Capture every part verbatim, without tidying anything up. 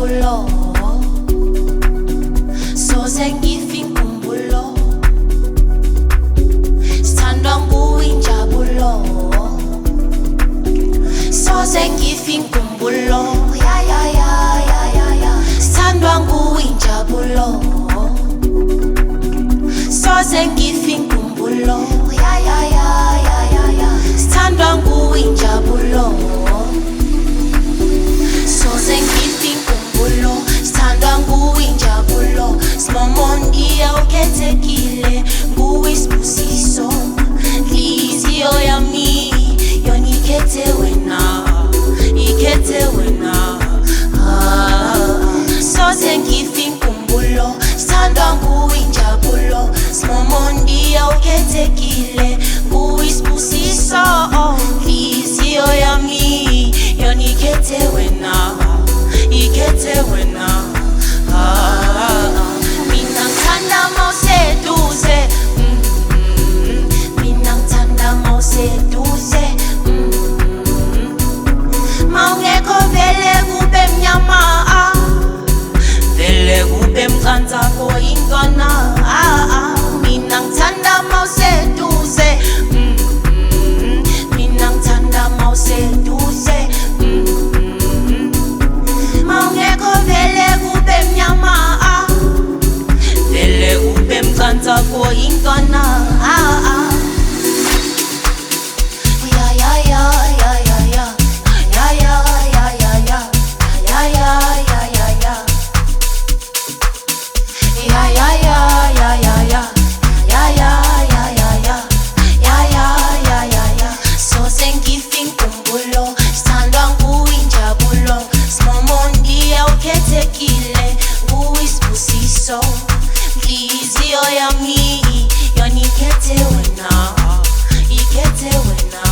injabulo, soze ngife inkumbulo, sithandwa nguwe injabulo, soze ngife inkumbulo, ya ya ya ya ya ya, sithandwa nguwe injabulo, soze ngife inkumbulo, ya ya ya ya ya ya, sithandwa nguwe injabulo, soze ngife inkumbulo, sithandwa nguwe injabulo, simomondia ukhethekile, nguwe isibusiso, nhliziyo yami yona ikhethe wena, ikhethe wena, ah, soze ngife inkumbulo, sithandwa nguwe injabulo, simomondia ukhethekile, nguwe isibusiso, nhliziyo yami yona ikhethe wena, ikhethe wena, ah, mina ngithanda mawuseduze, mm, mina ngithanda mawuseduze, mm, mawungekho vele kube mnyama, ah, vele kube mcantsako intwana, ah, ah, mina ngithanda mawuseduze, mm, mina ngithanda mawuseduze, mm, mawungekho vele kube mnyama, ah, vele kube mcantsako intwana, ah, ah. Nhliziyo yami yona ikhethe wena, ikhethe wena,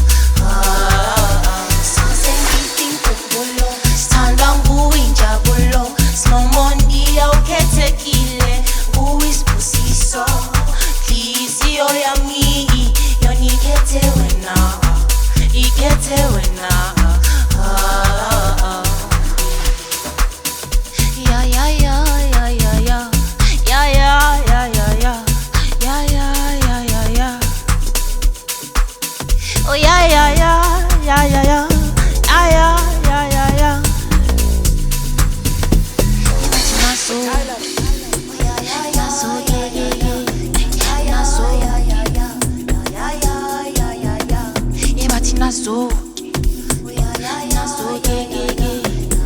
ah, soze ngife inkumbulo, sithandwa nguwe injabulo, simomondia ukhethekile, nguwe isibusiso, nhliziyo yami yona ikhethe wena, ikhethe wena, ah, ah. Ya ya ya ya ya ya. Yeah, yeah, yeah, yeah, yeah. Yeah, yeah, yeah, yeah, yeah. Oh, yeah, yeah, yeah, yeah, yeah, yeah. Yeah, yeah, yeah, yeah, yeah. Naso, naso, yeah, yeah, yeah. Naso, yeah, yeah, yeah. Yeah, yeah, yeah, yeah, yeah. Yeah, but naso, naso, yeah, yeah, yeah.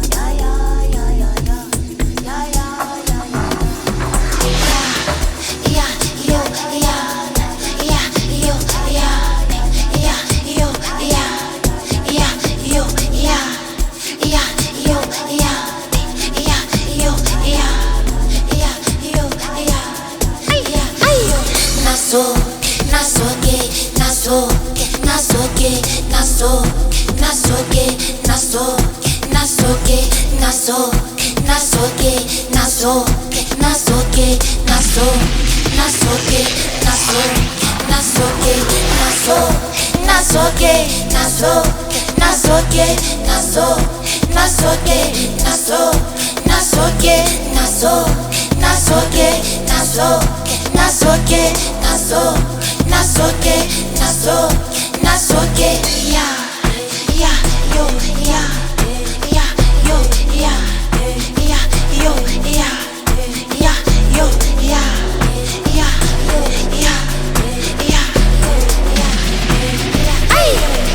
Naso, naso que, naso, naso que, naso, naso que, naso, naso que, naso, naso que, naso, naso que, naso, naso que, naso, naso que, naso, naso que, naso, naso que, naso, naso que, naso, naso que, naso, naso que, naso, naso que, naso, naso que, naso, naso que, ya, ya, yo, ya, ya, yo, ya, ya, yo, ya, ya, yo, ya, ya, yo, ya, ya, ay,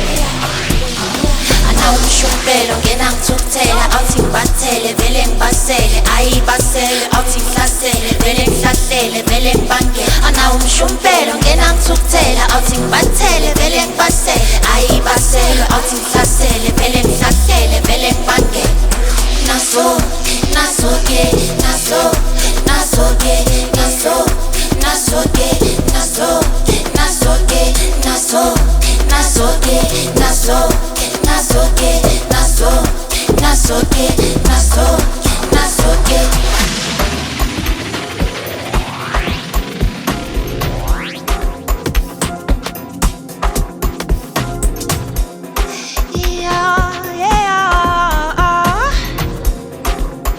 anawumshumpelo ngenangithukuthela awuthi ngibathele vele ngibasele ayibasele awuthi ngihlasele vele ngihlahlele vele ngibangele anawumshumpelo ngenangithukuthela awuthi ngibathele vele ngibasele ayibasele awuthi ngihlasele vele ngihlahlele vele ngibangele naso naso ke naso naso ke naso naso ke naso naso ke naso naso ke naso naso ke naso naso ke naso naso ke yeah yeah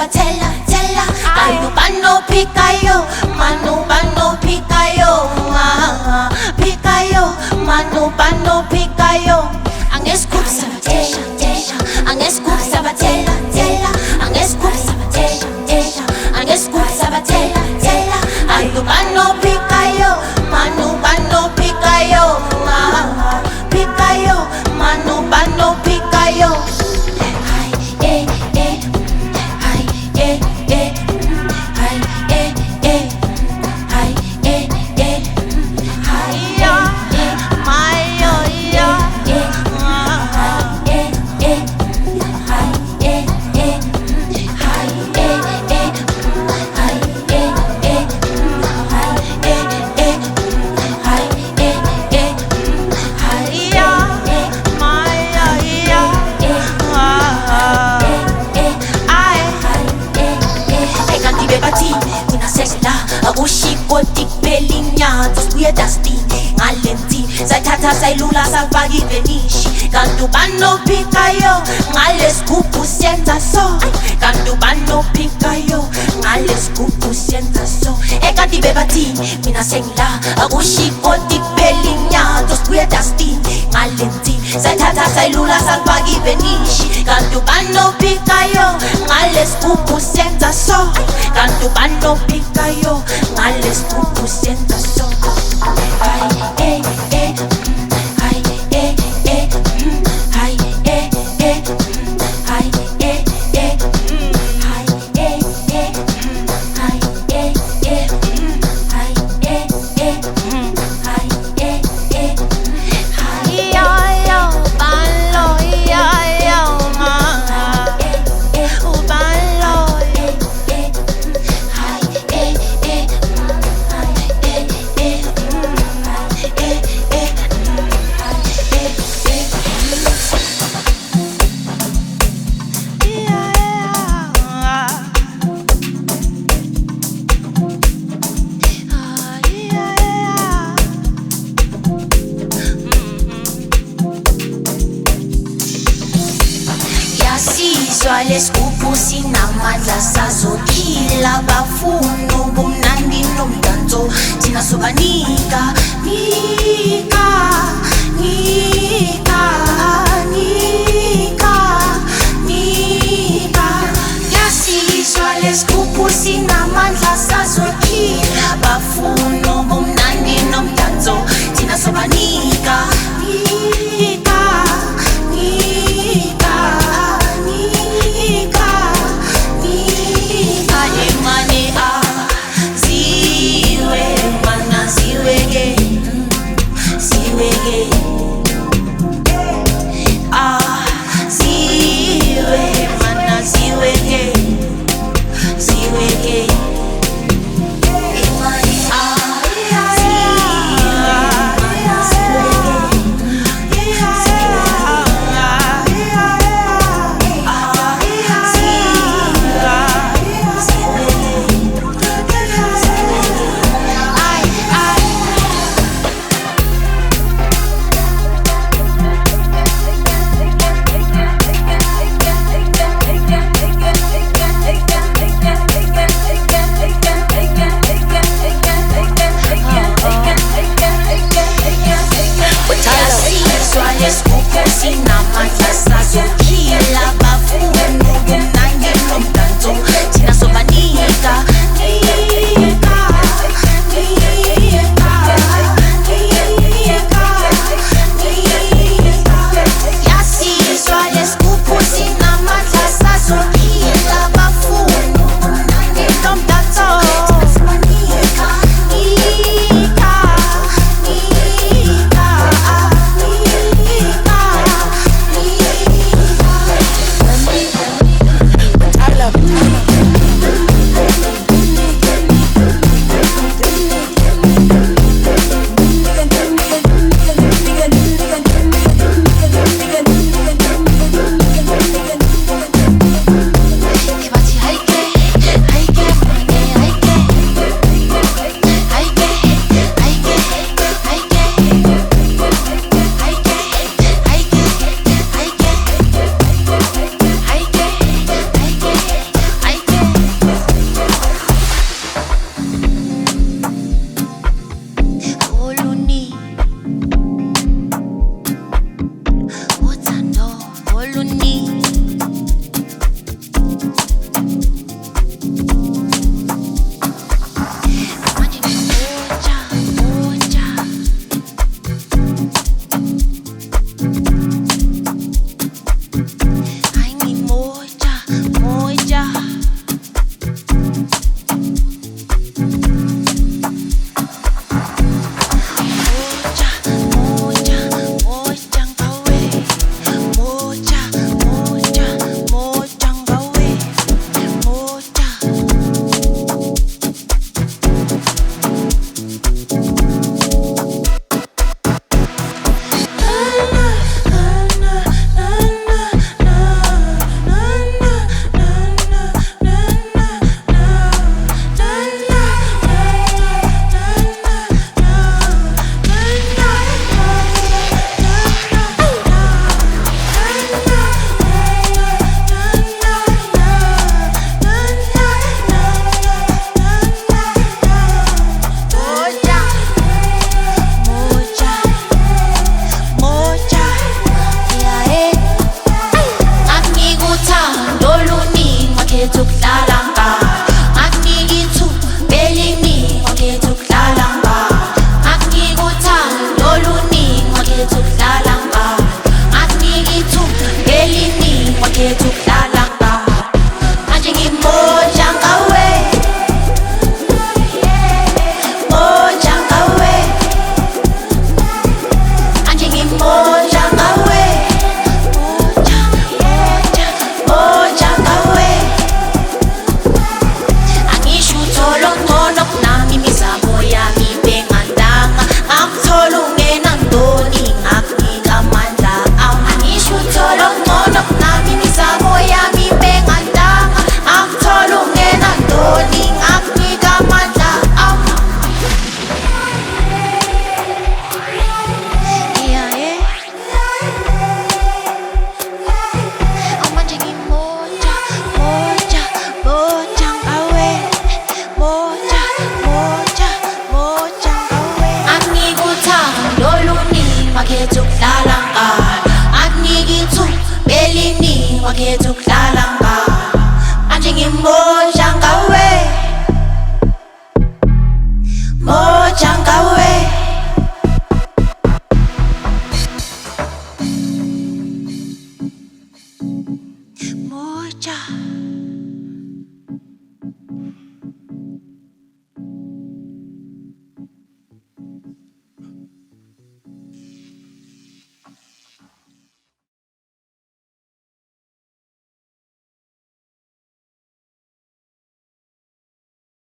sabatella, tella. Manu bano pikayo, manu bano pikayo, ah, pikayo, manu bano pikayo. Ang scoop sabatella, tella. Ang scoop sabatella, tella. Ang scoop sabatella, tella. Ang scoop sabatella, tella. Manu bano pikayo, manu bano pikayo, ah, pikayo, manu bano pikayo. Ushikotik pelinya Tuskuye dasti Ngalenti Zaitata sailula salvagi venishi Kandu bano pikayo Ngales kupu sienta so Kandu bano pikayo Ngales kupu sienta so Eka di bebati Mina sengla Ushikotik pelinya Tuskuye dasti Ngalenti Zaitata sailula salvagi venishi Kandu bano pikayo Ngales kupu sienta so Kandu bano pikayo Ngales kupu sienta so Ay, eh, eh Ay, eh, eh Ay, eh, eh Ay, eh, eh Ay, eh, eh Ay, eh, eh Ay, eh, eh Ay, eh, eh Ay, yo, yo, balo, yo, yo, ma. Oh, balo, Yasizwa lesikupu sinamandla sazokila bafuna ubumnandi nomdanso thina sobanika nika nika nika nika Yasizwa lesikupu sinamandla sazokila bafuna ubumnandi nomdanso thina sobanika nika Yes, Sina manja sazo